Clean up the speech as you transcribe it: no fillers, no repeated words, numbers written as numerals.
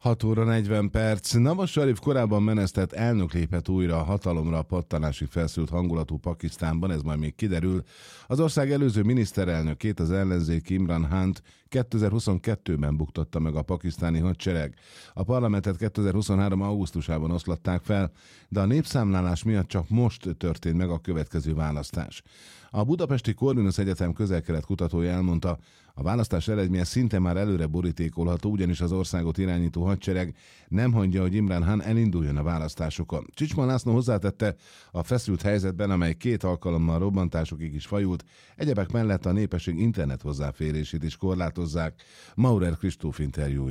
6 óra 40 perc. Nawaz Sharif korábban menesztett elnök lépett újra a hatalomra a pattanásig felszült hangulatú Pakisztánban, ez majd még kiderül. Az ország előző miniszterelnökét, az ellenzéki Imran Khant 2022-ben buktatta meg a pakisztáni hadsereg. A parlamentet 2023. augusztusában oszlatták fel, de a népszámlálás miatt csak most történt meg a következő választás. A budapesti Corvinus Egyetem közel-kelet kutatója elmondta, a választás eredménye szinte már előre borítékolható, ugyanis az országot irányító hadsereg nem hagyja, hogy Imran Khan elinduljon a választásokon. Csicsman László hozzátette, a feszült helyzetben, amely 2 alkalommal robbantásokig is fajult, egyebek mellett a népesség internet hozzáférését is korlátozzák. Maurer Kristóf interjúja.